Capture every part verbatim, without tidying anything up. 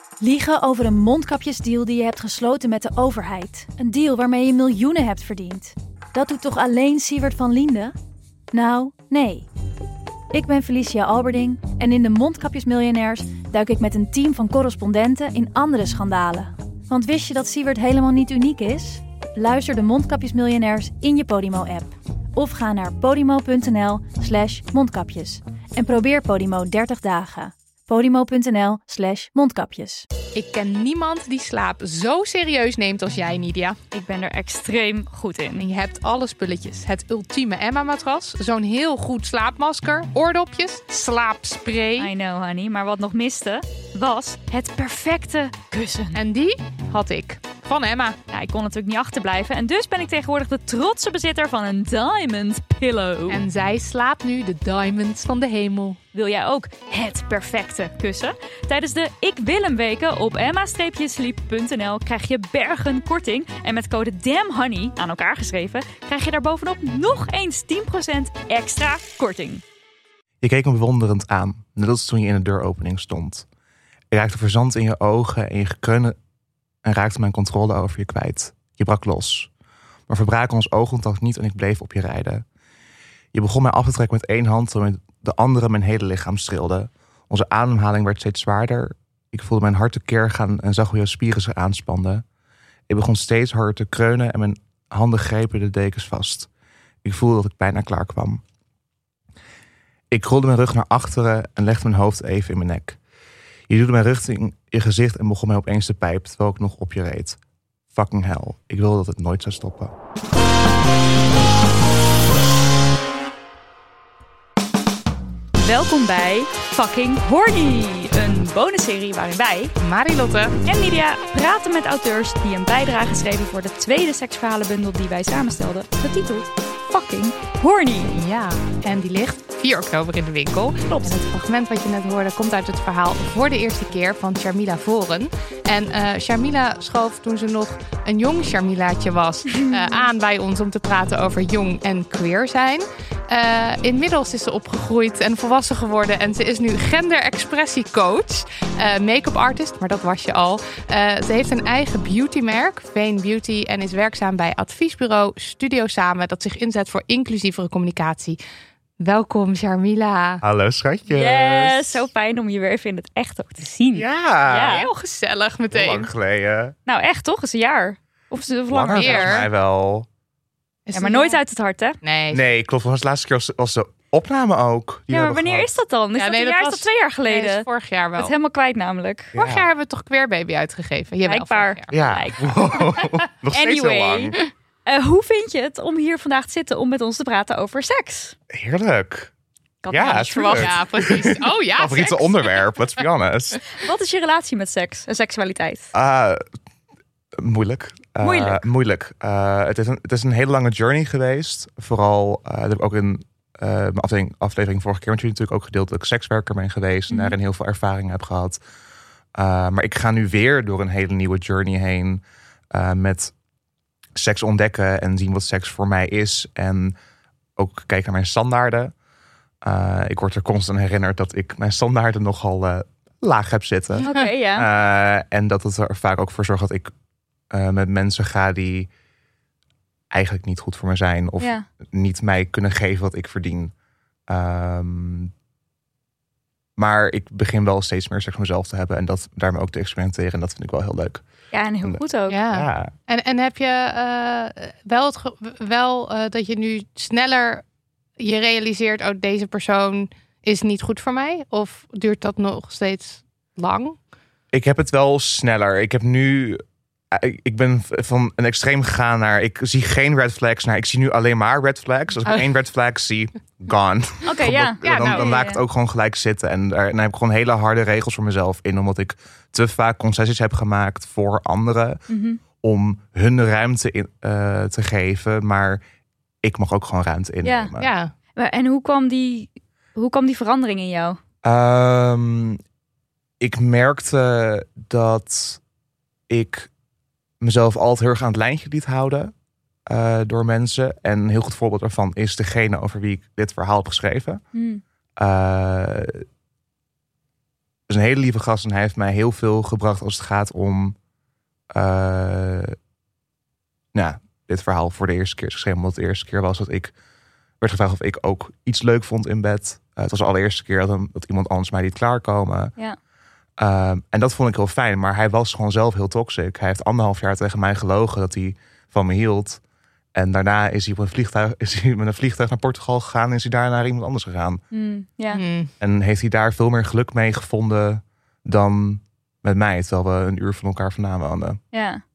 Liegen over een mondkapjesdeal die je hebt gesloten met de overheid. Een deal waarmee je miljoenen hebt verdiend. Dat doet toch alleen Siewert van Liende? Nou, nee. Ik ben Felicia Alberding en in de Mondkapjesmiljonairs duik ik met een team van correspondenten in andere schandalen. Want wist je dat Siewert helemaal niet uniek is? Luister de Mondkapjesmiljonairs in je Podimo-app. Of ga naar podimo.nl slash mondkapjes. En probeer Podimo dertig dagen. Podimo.nl slash mondkapjes. Ik ken niemand die slaap zo serieus neemt als jij, Nidia. Ik ben er extreem goed in. En je hebt alle spulletjes. Het ultieme Emma-matras, zo'n heel goed slaapmasker, oordopjes, slaapspray. I know, honey. Maar wat nog miste, was het perfecte kussen. En die had ik. Van Emma. Ja, ik kon natuurlijk niet achterblijven. En dus ben ik tegenwoordig de trotse bezitter van een Diamond Pillow. En zij slaapt nu de diamonds van de hemel. Wil jij ook het perfecte kussen? Tijdens de Ik Wil Hem weken op emma-sleep punt n l krijg je bergen korting. En met code DAMNHONEY, aan elkaar geschreven, krijg je daar bovenop nog eens tien procent extra korting. Je keek me bewonderend aan, net als toen je in de deuropening stond. Je raakte verzand in je ogen en je gekreunde en raakte mijn controle over je kwijt. Je brak los. Maar verbraken ons oogcontact niet en ik bleef op je rijden. Je begon mij af te trekken met één hand, terwijl de andere mijn hele lichaam streelde. Onze ademhaling werd steeds zwaarder. Ik voelde mijn hart tekeer gaan en zag hoe jouw spieren zich aanspanden. Ik begon steeds harder te kreunen en mijn handen grepen de dekens vast. Ik voelde dat ik bijna klaar kwam. Ik krolde mijn rug naar achteren en legde mijn hoofd even in mijn nek. Je duwde mijn richting je gezicht en begon mij opeens te pijpen terwijl ik nog op je reed. Fucking hell. Ik wilde dat het nooit zou stoppen. Welkom bij Fucking Horny. Een bonusserie waarin wij, Marilotte en Nidia, praten met auteurs die een bijdrage schreven voor de tweede seksverhalenbundel die wij samenstelden, getiteld Fucking Horny. Ja, en die ligt vier oktober in de winkel. Klopt. En het fragment wat je net hoorde komt uit het verhaal Voor de Eerste Keer van Sharmila Voren. En uh, Sharmila schoof toen ze nog een jong Sharmilaatje was uh, aan bij ons om te praten over jong en queer zijn. Uh, inmiddels is ze opgegroeid en volwassen geworden en ze is nu gender-expressiecoach, uh, make-up artist, maar dat was je al. Uh, ze heeft een eigen beautymerk, Vane Beauty, en is werkzaam bij adviesbureau Studio Samen, dat zich inzet voor inclusievere communicatie. Welkom, Sharmila. Hallo, schatjes. Yes, zo fijn om je weer even in het echt ook te zien. Ja, Ja. Heel gezellig meteen. heel lang geleden. Nou, echt toch? Is een jaar. Of, of langer Langer meer. volgens mij wel. Is Ja, maar het- nooit uit het hart, hè? Nee. Nee, klopt. Was de laatste keer was, was de opname ook. Die we Ja, maar hebben wanneer gehad. is dat dan? Is Ja, dat nee, een dat jaar? was- Is dat twee jaar Nee, geleden? dat is vorig jaar wel. Het helemaal kwijt namelijk. Vorig Ja. jaar hebben we toch Queer Baby uitgegeven. Jawel, Blijkbaar. vorig jaar. Ja, wow. Nog steeds heel Anyway. lang. Uh, hoe vind je het om hier vandaag te zitten om met ons te praten over seks? Heerlijk. Ik had Ja, het niet tuurlijk. verwacht. Ja, precies. Oh ja, Favoriete seks. onderwerp, let's be honest. Wat is je relatie met seks en seksualiteit? Ah, moeilijk. Uh, Moeilijk? Moeilijk. Uh, het, is een, het is een hele lange journey geweest. Vooral, uh, dat heb ik ook in uh, mijn aflevering, aflevering vorige keer met jullie natuurlijk ook gedeeld dat ik sekswerker ben geweest en Mhm. daarin heel veel ervaring heb gehad. Uh, maar ik ga nu weer door een hele nieuwe journey heen uh, met seks ontdekken en zien wat seks voor mij is. En ook kijken naar mijn standaarden. Uh, ik word er constant herinnerd dat ik mijn standaarden nogal uh, laag heb zitten. Oké, ja. Uh, en dat het er vaak ook voor zorgt dat ik uh, met mensen ga die eigenlijk niet goed voor me zijn. Of Ja. niet mij kunnen geven wat ik verdien. Um, maar ik begin wel steeds meer seks voor mezelf te hebben. En dat daarmee ook te experimenteren. En dat vind ik wel heel leuk. Ja, en heel goed ook. Ja. Ja. En, en heb je uh, wel, het ge- wel uh, dat je nu sneller je realiseert, oh, deze persoon is niet goed voor mij? Of duurt dat nog steeds lang? Ik heb het wel sneller. Ik heb nu... Ik, ik ben van een extreem gegaan naar... Ik zie geen red flags naar... Ik zie nu alleen maar red flags. Als ik Oh. één red flag zie, gone. Oké, ja. Ja, dan, nou, dan ja, laat ja. ik het ook gewoon gelijk zitten. En daar, dan heb ik gewoon hele harde regels voor mezelf in. Omdat ik te vaak concessies heb gemaakt voor anderen. Mhm. Om hun ruimte in, uh, te geven. Maar ik mag ook gewoon ruimte innemen. Ja. Maar En hoe kwam die, hoe kwam die verandering in jou? Um, ik merkte dat ik mezelf altijd heel erg aan het lijntje liet houden uh, door mensen. En een heel goed voorbeeld daarvan is degene over wie ik dit verhaal heb geschreven. Hmm. Uh, is een hele lieve gast en hij heeft mij heel veel gebracht als het gaat om uh, nou, dit verhaal voor de eerste keer is geschreven. Omdat het de eerste keer was dat ik werd gevraagd of ik ook iets leuk vond in bed. Uh, het was de allereerste keer dat, dat iemand anders mij liet klaarkomen. Ja. Um, en dat vond ik heel fijn. Maar hij was gewoon zelf heel toxic. Hij heeft anderhalf jaar tegen mij gelogen dat hij van me hield. En daarna is hij, op een vliegtuig, is hij met een vliegtuig naar Portugal gegaan en is hij daar naar iemand anders gegaan. Mm, ja. Hmm. En heeft hij daar veel meer geluk mee gevonden dan met mij, terwijl we een uur van elkaar vandaan woonden. Ja.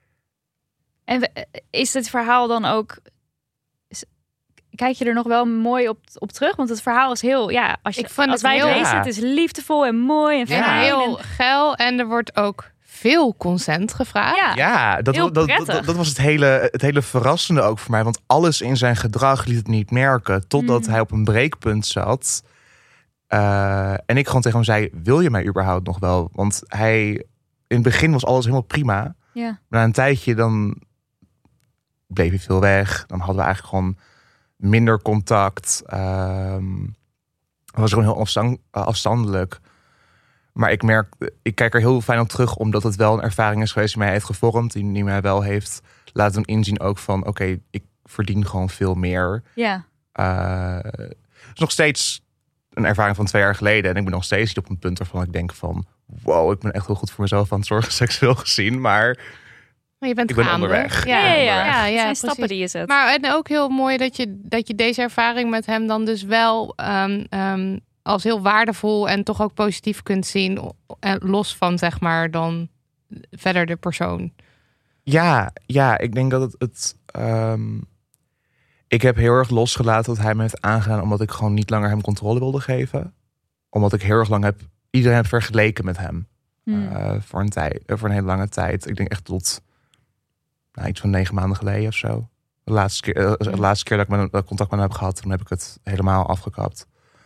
En we- is het verhaal dan ook... is- Kijk je er nog wel mooi op, op terug? Want het verhaal is heel... Ja, als, je, Ik vond als het wij het heel- lezen, Ja. het is liefdevol en mooi en En fijn. heel en- geil. En er wordt ook veel consent gevraagd. ja. Ja, dat, Heel wa- dat, dat, prettig. dat was het hele, het hele verrassende ook voor mij. Want alles in zijn gedrag liet het niet merken. Totdat Mm. hij op een breekpunt zat. Uh, en ik gewoon tegen hem zei, wil je mij überhaupt nog wel? Want hij, in het begin was alles helemaal prima. Ja. Maar na een tijdje dan bleef hij veel weg. Dan hadden we eigenlijk gewoon minder contact. Um, het was gewoon heel afstand, afstandelijk. Maar ik merk, ik kijk er heel fijn op terug, omdat het wel een ervaring is geweest die mij heeft gevormd. Die, die mij wel heeft laten inzien ook van, oké, okay, ik verdien gewoon veel meer. Ja. Uh, het is nog steeds een ervaring van twee jaar geleden. En ik ben nog steeds niet op een punt waarvan ik denk van, wow, ik ben echt heel goed voor mezelf aan het zorgen, seksueel gezien. Maar Maar je bent ik ben gaande. onderweg. Ja, ja, ja. ja, ja, Het zijn precies. stappen die je zet. Maar en ook heel mooi dat je, dat je deze ervaring met hem dan dus wel um, um, als heel waardevol en toch ook positief kunt zien. En los van, zeg maar, dan verder de persoon. Ja, ja, ik denk dat het... het um, ik heb heel erg losgelaten wat hij me heeft aangedaan, omdat ik gewoon niet langer hem controle wilde geven. Omdat ik heel erg lang heb iedereen heb vergeleken met hem. Hmm. Uh, voor, een tijd, uh, voor een hele lange tijd. Ik denk echt tot nou, iets van negen maanden geleden of zo. De laatste keer, uh, de laatste keer dat ik met, uh, contact met hem heb gehad, toen heb ik het helemaal afgekapt.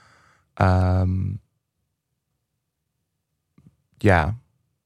Um, ja.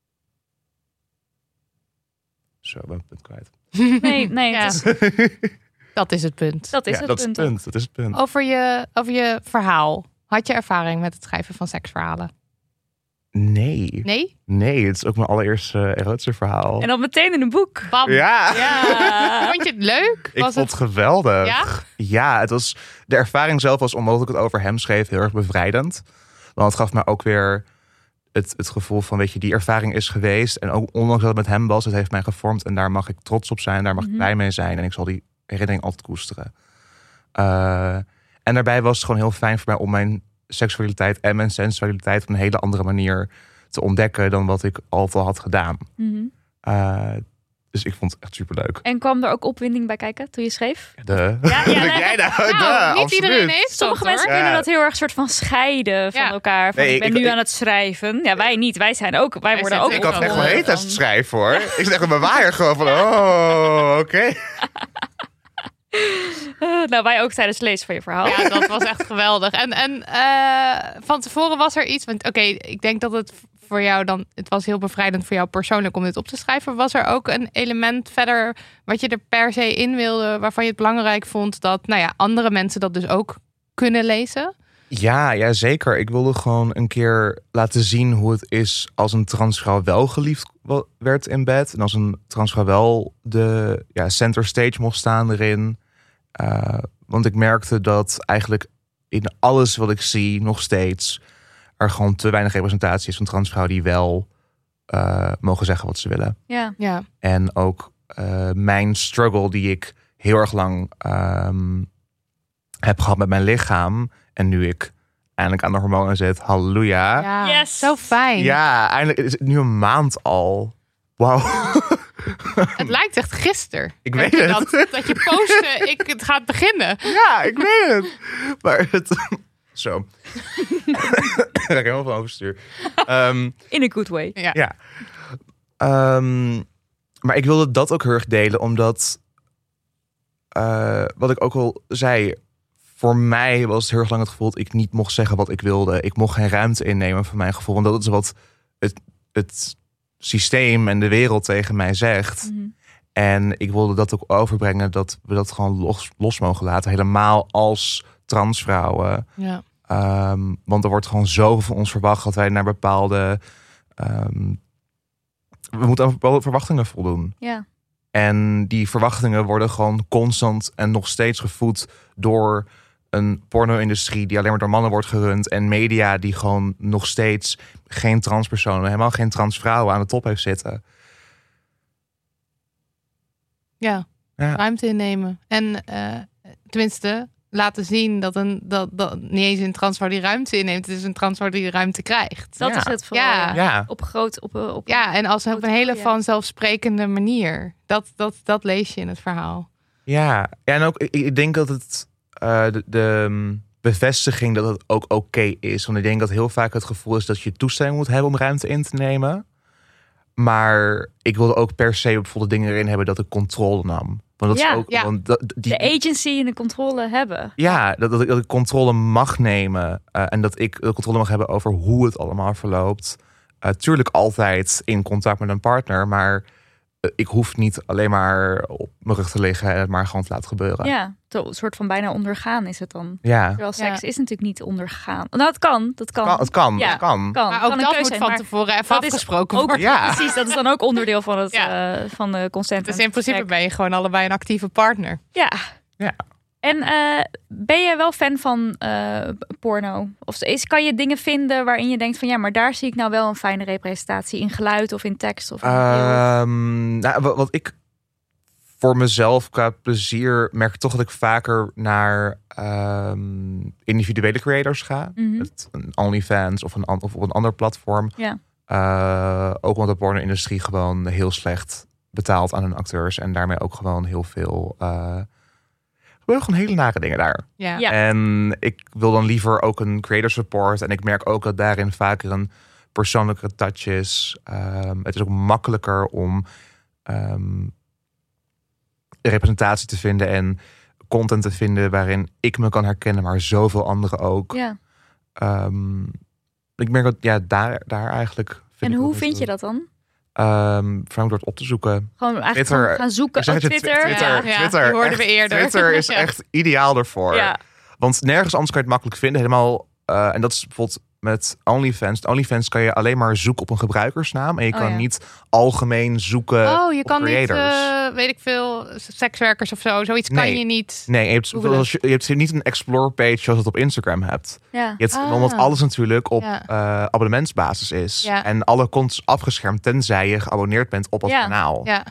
Zo, ben ik het punt kwijt. Nee, nee. Ja. het is- Dat is het punt. dat is ja, het dat punt. is het punt. Dat is het punt. Over je, over je verhaal. Had je ervaring met het schrijven van seksverhalen? Nee. Nee? Nee, het is ook mijn allereerste erotische verhaal. En dan meteen in een boek. Bam. Ja. Ja. Vond je het leuk? Ik Was vond het... het geweldig. Ja? Ja, het was, de ervaring zelf was, omdat ik het over hem schreef, heel erg bevrijdend. Want het gaf me ook weer het, het gevoel van, weet je, die ervaring is geweest. En ook ondanks dat het met hem was, het heeft mij gevormd. En daar mag ik trots op zijn, daar mag ik Mhm. blij mee zijn. En ik zal die herinnering altijd koesteren. Uh, en daarbij was het gewoon heel fijn voor mij om mijn seksualiteit en mijn sensualiteit op een hele andere manier te ontdekken dan wat ik altijd had gedaan. Mhm. Uh, dus ik vond het echt superleuk. En kwam er ook opwinding bij kijken toen je schreef? De. Ja, ja, nee. Jij nou, Nou, de, niet absoluut. iedereen heeft Sommige dat, mensen hoor. kunnen Ja. dat heel erg soort van scheiden van Ja. elkaar. Van, Nee, ik ben ik- nu ik- aan het schrijven. Ja, wij niet. Wij zijn ook. Wij worden zijn ook. Ik Ik had echt wel opgewonden heet van- als het schrijven hoor. Ik zit echt op mijn waaier gewoon van, oh, oké. Okay. Uh, nou, wij ook tijdens het lezen van je verhaal. Ja, dat was echt geweldig. En, en uh, van tevoren was er iets... Want oké, okay, ik denk dat het voor jou dan... Het was heel bevrijdend voor jou persoonlijk om dit op te schrijven. Was er ook een element verder wat je er per se in wilde... waarvan je het belangrijk vond dat nou ja, andere mensen dat dus ook kunnen lezen? Ja, ja, zeker. Ik wilde gewoon een keer laten zien hoe het is als een transvrouw wel geliefd werd in bed. En als een transvrouw wel de ja, center stage mocht staan erin. Uh, want ik merkte dat eigenlijk in alles wat ik zie nog steeds er gewoon te weinig representatie is van transvrouwen die wel uh, mogen zeggen wat ze willen. Ja. Ja. En ook uh, mijn struggle die ik heel erg lang um, heb gehad met mijn lichaam. En nu ik eindelijk aan de hormonen zit, halleluja. Ja, Yes. zo fijn. Ja, eindelijk is het nu een maand al. Wauw. Het lijkt echt gisteren. Ik dat weet je het. Dat, dat je postte, ik, het gaat beginnen. Ja, ik weet het. Maar het... Zo. Ik raak helemaal van overstuur. Um, In a good way. Ja. ja. Um, maar ik wilde dat ook heel erg delen, omdat... Uh, wat ik ook al zei... Voor mij was het heel erg lang het gevoel dat ik niet mocht zeggen wat ik wilde. Ik mocht geen ruimte innemen van mijn gevoel. Want dat is wat het, het systeem en de wereld tegen mij zegt. Mm-hmm. En ik wilde dat ook overbrengen, dat we dat gewoon los, los mogen laten. Helemaal als transvrouwen. Ja. Um, want er wordt gewoon zoveel van ons verwacht dat wij naar bepaalde... Um, we moeten aan bepaalde verwachtingen voldoen. Ja. En die verwachtingen worden gewoon constant en nog steeds gevoed door een porno-industrie die alleen maar door mannen wordt gerund. En media die gewoon nog steeds geen transpersonen, helemaal geen transvrouwen aan de top heeft zitten. Ja, Ja. ruimte innemen. En uh, tenminste, laten zien dat een dat, dat niet eens een transvrouw die ruimte inneemt. Het is een transvrouw die ruimte krijgt. Dat Ja. is het vooral. Ja. Ja. Ja. Op groot, op, op, Ja, en als op een hele Ja. vanzelfsprekende manier. Dat, dat, dat lees je in het verhaal. Ja, ja, en ook ik, ik denk dat het uh, de, de um, bevestiging dat het ook oké okay is. Want ik denk dat heel vaak het gevoel is dat je toestemming moet hebben om ruimte in te nemen. Maar ik wilde ook per se bijvoorbeeld dingen erin hebben dat ik controle nam. Want dat Ja, is ook ja. want dat, die, de agency en de controle hebben. ja, dat, dat, ik, dat ik controle mag nemen. Uh, en dat ik de controle mag hebben over hoe het allemaal verloopt. Uh, tuurlijk altijd in contact met een partner. Maar uh, ik hoef niet alleen maar op mijn rug te liggen en het maar gewoon te laten gebeuren. Ja, to- een soort van bijna ondergaan is het dan. Ja. Terwijl seks Ja. is natuurlijk niet ondergaan. Nou, het kan. Dat kan. Kan, het kan, Ja. het kan. kan. Maar Kan ook een dat keuze moet zijn, van maar tevoren even dat is afgesproken ook- worden. Ja. Precies, dat is dan ook onderdeel van, het, Ja. uh, van de consent. Dus en in principe gesprek. ben je gewoon allebei een actieve partner. Ja. Ja. En uh, ben jij wel fan van uh, porno? Of is, kan je dingen vinden waarin je denkt van ja, maar daar zie ik nou wel een fijne representatie in geluid of in tekst of in beeld? Um, nou, wat, wat ik voor mezelf qua plezier merk toch dat ik vaker naar um, individuele creators ga. Mhm. Met een OnlyFans of, een, an- of op een ander platform. Ja. Uh, ook omdat de porno-industrie gewoon heel slecht betaalt aan hun acteurs. En daarmee ook gewoon heel veel... Uh, er gebeuren gewoon hele nare dingen daar. Ja. Ja. En ik wil dan liever ook een creator support. En ik merk ook dat daarin vaker een persoonlijke touch is. Um, het is ook makkelijker om um, representatie te vinden en content te vinden waarin ik me kan herkennen, maar zoveel anderen ook. Ja. Um, ik merk dat ja, daar, daar eigenlijk. Vind En ik hoe ook vind je dat? dat dan? Um, vooral door het op te zoeken. Gewoon eigenlijk Twitter. gewoon gaan zoeken. Ik zeg Oh, het je, Twitter. Twitter, Ja, Twitter, ja, Twitter, die hoorden echt, we eerder. Twitter is Ja. echt ideaal ervoor. Ja. Want nergens anders kan je het makkelijk vinden. Helemaal, uh, en dat is bijvoorbeeld met OnlyFans. OnlyFans kan je alleen maar zoeken op een gebruikersnaam. En je Oh, kan ja. niet algemeen zoeken Oh, je op kan niet, creators. uh, weet ik veel, sekswerkers of zo. Zoiets kan Nee. je niet. Nee, je hebt, googelen. zoals je, je hebt niet een explore page zoals het op Instagram hebt. Ja. Je hebt, Ah. Omdat alles natuurlijk op Ja. uh, abonnementsbasis is. Ja. En alle content is afgeschermd tenzij je geabonneerd bent op het Ja. kanaal. Ja.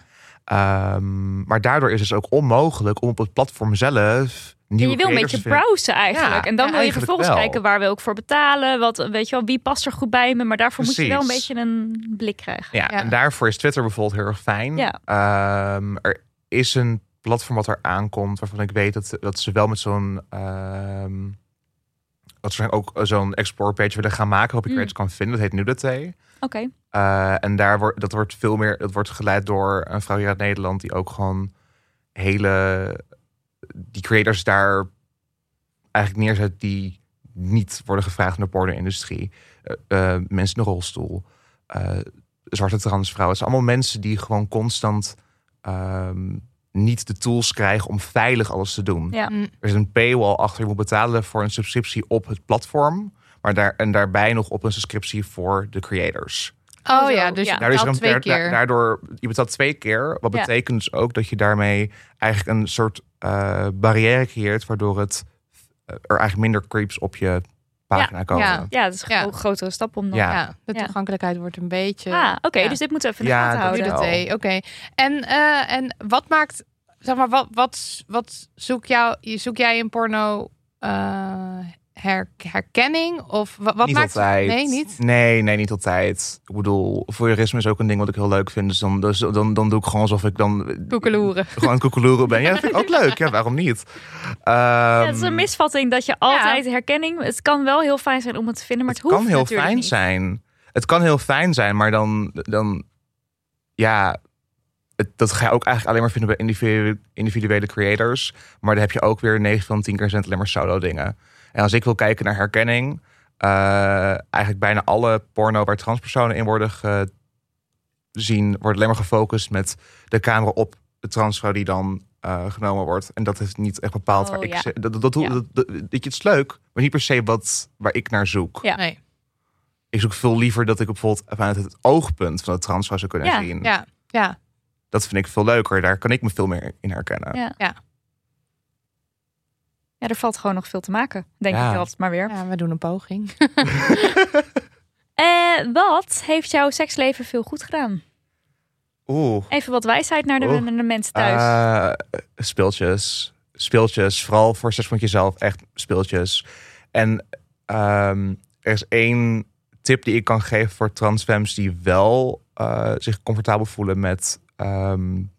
Um, maar daardoor is het ook onmogelijk om op het platform zelf Ja, nieuwe je wil een creators beetje te vinden. browsen eigenlijk. Ja, en dan ja, wil je eigenlijk vervolgens wel. kijken waar wil ik voor betalen. Wat, weet je wel, wie past er goed bij me. Maar daarvoor moet je wel een Precies. beetje een blik krijgen. Ja, Ja. en daarvoor is Twitter bijvoorbeeld heel erg fijn. Ja. Um, er is een platform wat er aankomt waarvan ik weet dat, dat ze wel met zo'n um, dat ze ook zo'n explore page willen gaan maken waarop je Mm. creators kan vinden. Dat heet Nudity. Oké. Uh, en daar wordt dat wordt veel meer. Dat wordt geleid door een vrouw hier uit Nederland die ook gewoon hele die creators daar eigenlijk neerzet die niet worden gevraagd in de porno-industrie. Uh, uh, mensen in een rolstoel, uh, zwarte transvrouwen. Het zijn allemaal mensen die gewoon constant um, niet de tools krijgen om veilig alles te doen. Ja. Mm. Er is een paywall achter. Je moet betalen voor een subscriptie op het platform. Maar daar, en daarbij nog op een subscriptie voor de creators. Oh zo. ja, dus Ja. je Daardoor, is er betaalt een, twee daar- keer. daardoor, je betaalt twee keer. Wat Ja. betekent dus ook dat je daarmee eigenlijk een soort uh, barrière creëert. Waardoor het uh, er eigenlijk minder creeps op je pagina Ja. komen. Ja. Ja, dat is een Ja. gro- grotere stap om dan... Ja. Ja, de Ja. toegankelijkheid wordt een beetje... Ah, oké. Ja. Dus dit moeten we even in Ja, de gaten dat houden. wel. Nudity, oké. En, uh, en wat maakt, zeg maar, wat, wat, wat zoek, jou, zoek jij in porno uh, her, herkenning? Of wat, wat niet maakt... altijd. Nee, niet? Nee, nee, niet altijd. Ik bedoel, voyeurisme is ook een ding wat ik heel leuk vind. Dus dan, dus dan, dan doe ik gewoon alsof ik dan Koekeloeren. gewoon een koekeloeren ben. Ja, dat vind ik ook leuk. Ja, waarom niet? Ja, het is Um, een misvatting dat je altijd herkenning... Het kan wel heel fijn zijn om het te vinden, maar het, het hoeft kan heel natuurlijk fijn niet. zijn. Het kan heel fijn zijn, maar dan, dan ja, het, dat ga je ook eigenlijk alleen maar vinden bij individuele, individuele creators. Maar dan heb je ook weer negen van tien keer zijn het alleen maar solo dingen. En als ik wil kijken naar herkenning, uh, eigenlijk bijna alle porno waar transpersonen in worden gezien, wordt alleen maar gefocust met de camera op de transvrouw die dan uh, genomen wordt. En dat is niet echt bepaald Oh, waar ik... ja. ze- Dat, dat, dat, Ja. dat, dat, dat- het is leuk, maar niet per se wat, waar ik naar zoek. Ja. Nee. Ik zoek veel liever dat ik bijvoorbeeld vanuit het oogpunt van de transvrouw zou kunnen Ja. zien. Ja, ja. Dat vind ik veel leuker. Daar kan ik me veel meer in herkennen. Ja. Ja. Ja, er valt gewoon nog veel te maken, denk Ja. ik altijd maar weer. Ja, we doen een poging. Eh, wat heeft jouw seksleven veel goed gedaan? Oeh. Even wat wijsheid naar de, Oeh. naar de mensen thuis. Uh, speeltjes. Speeltjes. Vooral voor seks met jezelf. Echt speeltjes. En um, er is één tip die ik kan geven voor transfems die wel uh, zich comfortabel voelen met um,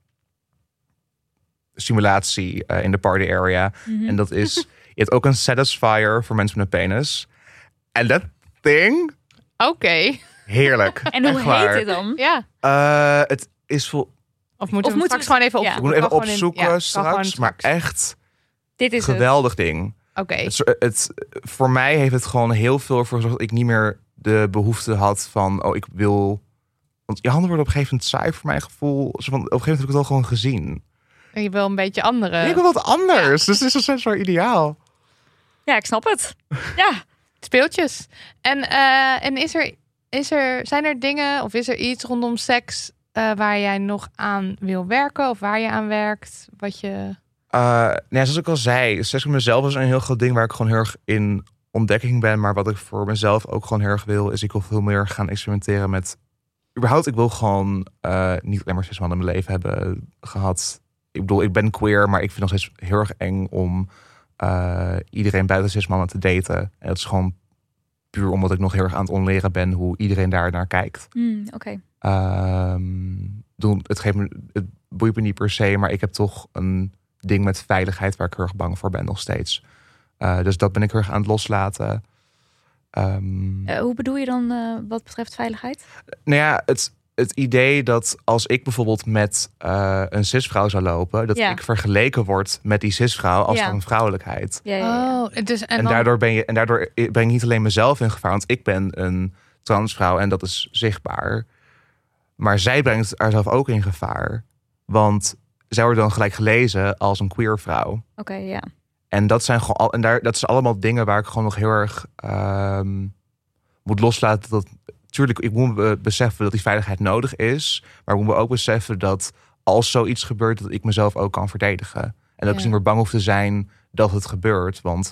stimulatie uh, in de party area. Mhm. En dat is, je hebt ook een satisfier voor mensen met een penis. En dat ding, Oké. heerlijk. En hoe Echt waar. heet dit dan? Ja. Uh, het is vol. Of moeten Of we moeten straks we- gewoon even ja. Ik opzoeken? moet even Kan gewoon in- opzoeken ja, kan straks. gewoon Maar straks. echt Dit is het. geweldig ding. Oké. Het, het, voor mij heeft het gewoon heel veel voor gezorgd dat ik niet meer de behoefte had van, oh, ik wil. Want je handen worden op een gegeven moment saai voor mijn gevoel. Zo van, op een gegeven moment heb ik het al gewoon gezien. En je wil een beetje andere... ik wil wat anders. Dus het is een soort ideaal. Ja, ik snap het. Ja. Speeltjes. En, eh, en is er, is er, zijn er dingen of is er iets rondom seks uh, waar jij nog aan wil werken of waar je aan werkt? Wat je... Uh, nou ja, zoals ik al zei, seks met mezelf is een heel groot ding waar ik gewoon heel erg in ontdekking ben. Maar wat ik voor mezelf ook gewoon heel erg wil, is ik wil veel meer gaan experimenteren met... Überhaupt, ik wil gewoon uh, niet alleen maar zes maanden in mijn leven hebben gehad. Ik bedoel, ik ben queer, maar ik vind het nog steeds heel erg eng om uh, iedereen buiten zes maanden te daten. En dat is gewoon puur omdat ik nog heel erg aan het onleren ben hoe iedereen daar naar kijkt. Hmm, Oké. Okay. Um, het, geeft me, het boeit me niet per se, maar ik heb toch een ding met veiligheid waar ik heel erg bang voor ben nog steeds. Uh, dus dat ben ik heel erg aan het loslaten. Um, Uh, hoe bedoel je dan uh, wat betreft veiligheid? Nou ja, het, het idee dat als ik bijvoorbeeld met uh, een cisvrouw zou lopen, dat Ja. ik vergeleken word met die cisvrouw als Ja. van vrouwelijkheid. Ja, ja, ja. Oh, dus, en, En, dan- daardoor ben je en daardoor ben ik niet alleen mezelf in gevaar, want ik ben een transvrouw en dat is zichtbaar. Maar zij brengt haarzelf ook in gevaar, want zij wordt dan gelijk gelezen als een queer vrouw. Oké, okay, ja. En dat zijn gewoon al, en daar, dat zijn allemaal dingen waar ik gewoon nog heel erg um, moet loslaten. Dat, tuurlijk, ik moet be- beseffen dat die veiligheid nodig is. Maar ik moet me ook beseffen dat als zoiets gebeurt, dat ik mezelf ook kan verdedigen. En dat Ja. ik dus niet meer bang hoef te zijn dat het gebeurt. Want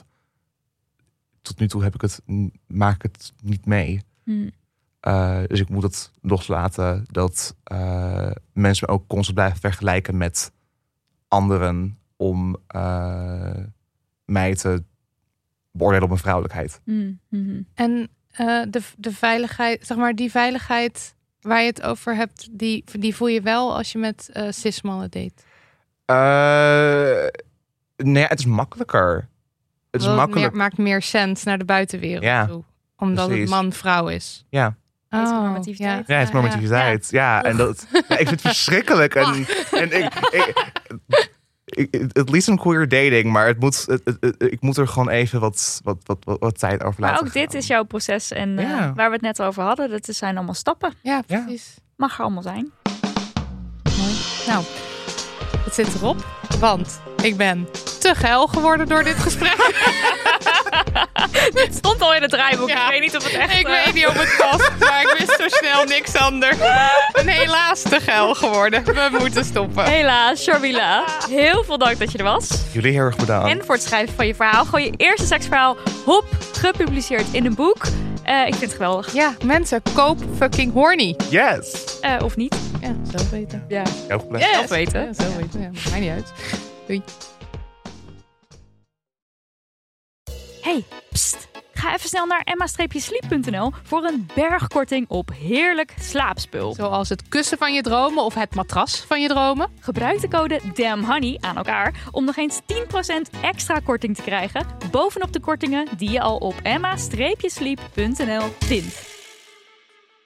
tot nu toe heb ik het, maak ik het niet mee. Hmm. Uh, dus ik moet het loslaten dat uh, mensen me ook constant blijven vergelijken met anderen om uh, mij te beoordelen op mijn vrouwelijkheid. Hmm. Mm-hmm. En uh, de, de veiligheid, zeg maar, die veiligheid waar je het over hebt, die, die voel je wel als je met uh, cis-mannen date? Uh, nee, het is makkelijker. Het is Wel, makkelijk. meer, maakt meer sens naar de buitenwereld Ja, toe. Omdat precies. het man-vrouw is. Ja. Heteronormativiteit. ja. Ja, het is normativiteit. Ja, ja. En dat, ja, ik vind het verschrikkelijk. En, en ik, ik, ik, het liefst een queer dating, maar het moet, het, het, het, ik moet er gewoon even wat, wat, wat, wat, wat tijd over laten Maar ook dit gaan. is jouw proces. En uh, Ja. waar we het net over hadden, dat zijn allemaal stappen. Ja, precies. Mag er allemaal zijn. Mooi. Nou, het zit erop. Want ik ben te geil geworden door dit gesprek. Het stond al in het draaiboek. Ja. Ik weet niet of het echt... Ik uh, weet niet of het past, maar ik wist zo snel niks anders. Ik ben helaas te geil geworden. We moeten stoppen. Helaas, Sharmila. Heel veel dank dat je er was. Jullie heel erg bedankt. En voor het schrijven van je verhaal. Gewoon je eerste seksverhaal. Hop, gepubliceerd in een boek. Uh, ik vind het geweldig. Ja, mensen, koop fucking horny. Yes. Uh, of niet. Ja, zelf weten. Ja. Heel veel plezier. Yes. Zelf weten. Ja, zelf weten. Ja, maakt mij niet uit. Doei. Hey, pst. Ga even snel naar emma sleep punt n l voor een bergkorting op heerlijk slaapspul. Zoals het kussen van je dromen of het matras van je dromen. Gebruik de code DAMNHONEY aan elkaar om nog eens tien procent extra korting te krijgen bovenop de kortingen die je al op emma sleep punt n l vindt.